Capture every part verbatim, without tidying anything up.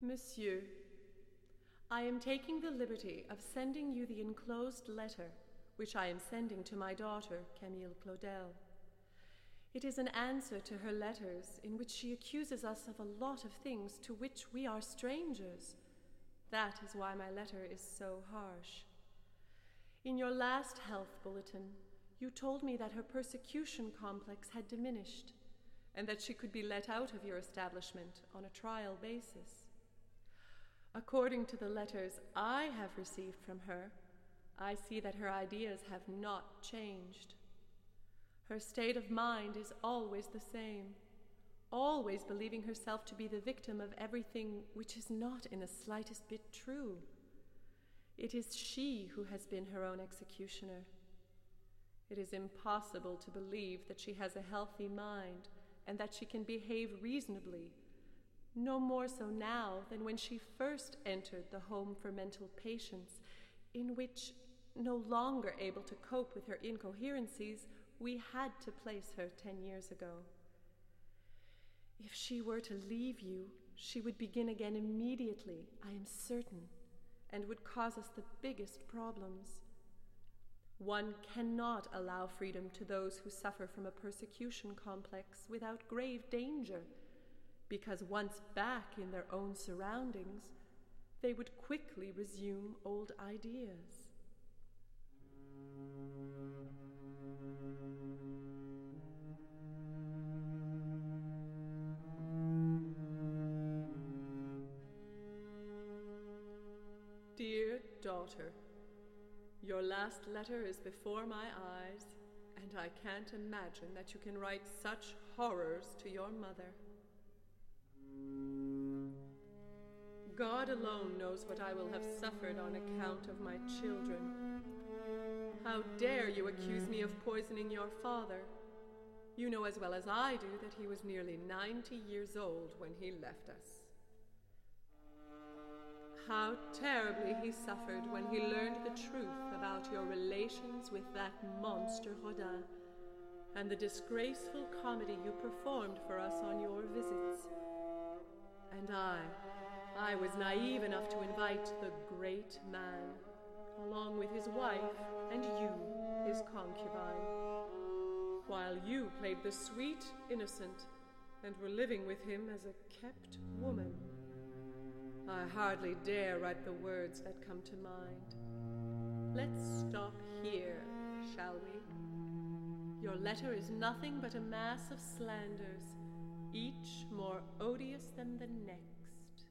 Monsieur, I am taking the liberty of sending you the enclosed letter, which I am sending to my daughter, Camille Claudel. It is an answer to her letters in which she accuses us of a lot of things to which we are strangers. That is why my letter is so harsh. In your last health bulletin, you told me that her persecution complex had diminished and that she could be let out of your establishment on a trial basis. According to the letters I have received from her, I see that her ideas have not changed. Her state of mind is always the same, always believing herself to be the victim of everything which is not in the slightest bit true. It is she who has been her own executioner. It is impossible to believe that she has a healthy mind and that she can behave reasonably, no more so now than when she first entered the home for mental patients, in which, no longer able to cope with her incoherencies, we had to place her ten years ago. If she were to leave you, she would begin again immediately, I am certain, and would cause us the biggest problems. One cannot allow freedom to those who suffer from a persecution complex without grave danger, because once back in their own surroundings, they would quickly resume old ideas. Dear daughter, your last letter is before my eyes, and I can't imagine that you can write such horrors to your mother. God alone knows what I will have suffered on account of my children. How dare you accuse me of poisoning your father? You know as well as I do that he was nearly ninety years old when he left us. How terribly he suffered when he learned the truth about your relations with that monster Rodin, and the disgraceful comedy you performed for us on your visits. And I, I was naive enough to invite the great man, along with his wife and you, his concubine, while you played the sweet innocent and were living with him as a kept woman. I hardly dare write the words that come to mind. Let's stop here, shall we? Your letter is nothing but a mass of slanders, each more odious than the next.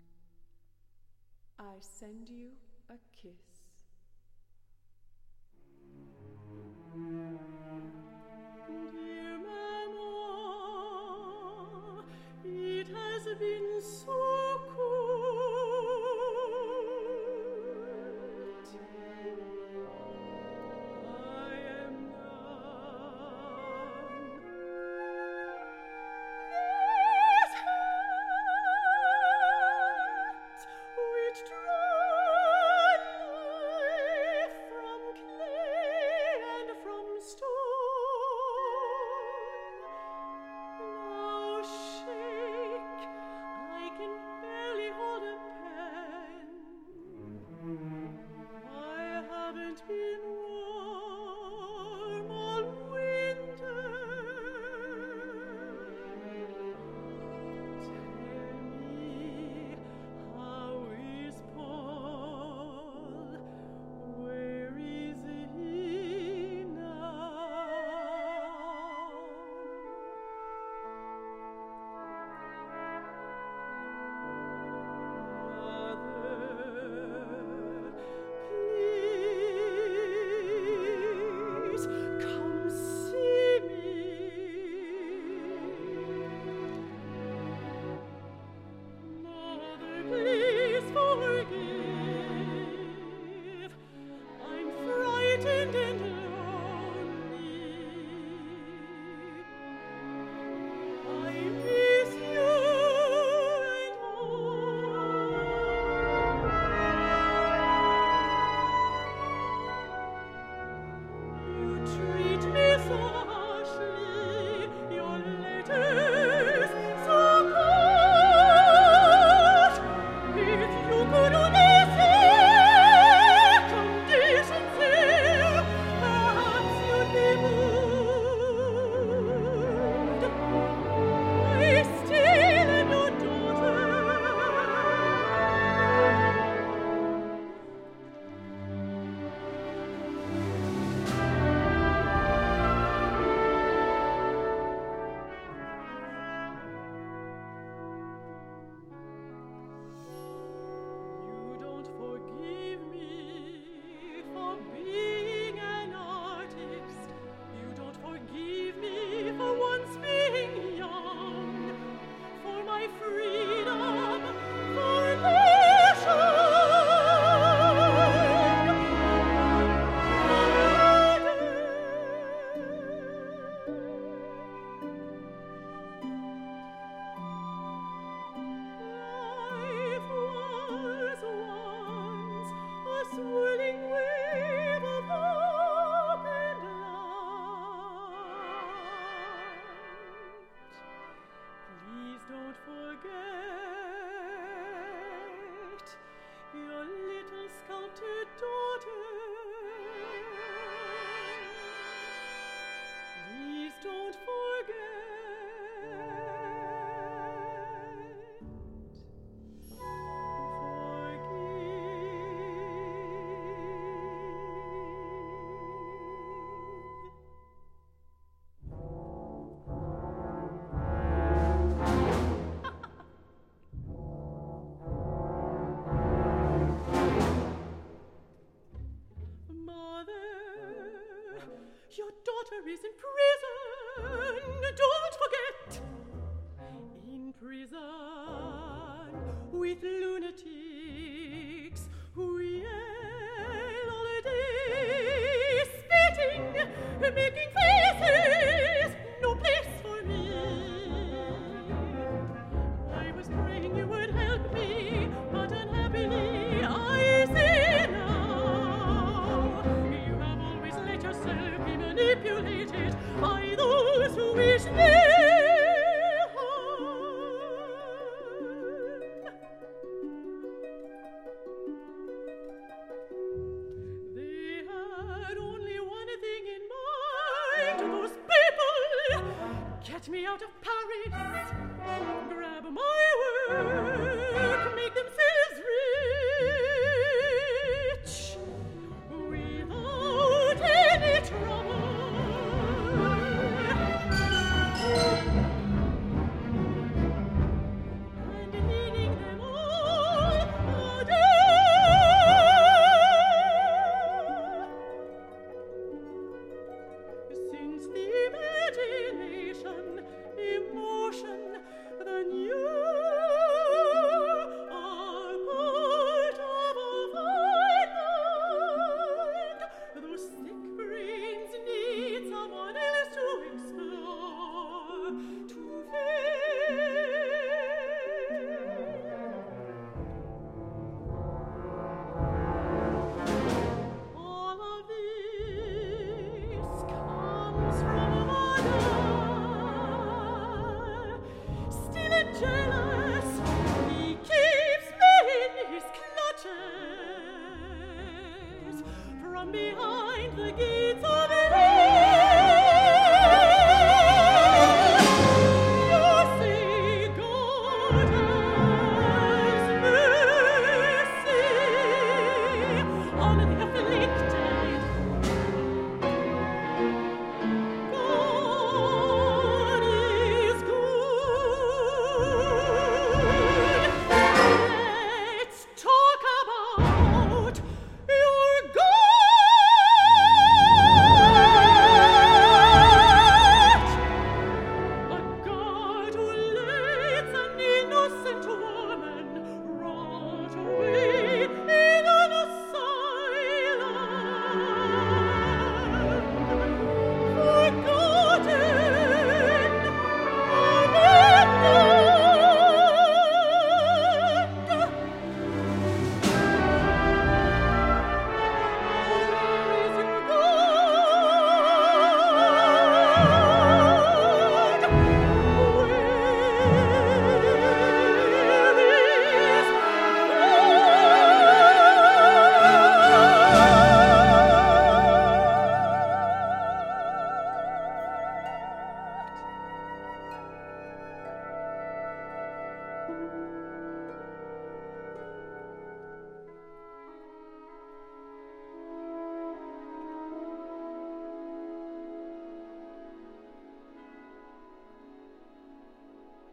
I send you a kiss. Dear Maman, it has been so cold. I am done. This heart which dry daughter is in prison, don't forget. In prison with lunatics who yell all day, spitting, making faces, no place for me. I was praying you would help me, but unhappily I see now you have always let yourself be manipulated by those who wish me harm. They had only one thing in mind, those people: get me out of Paris.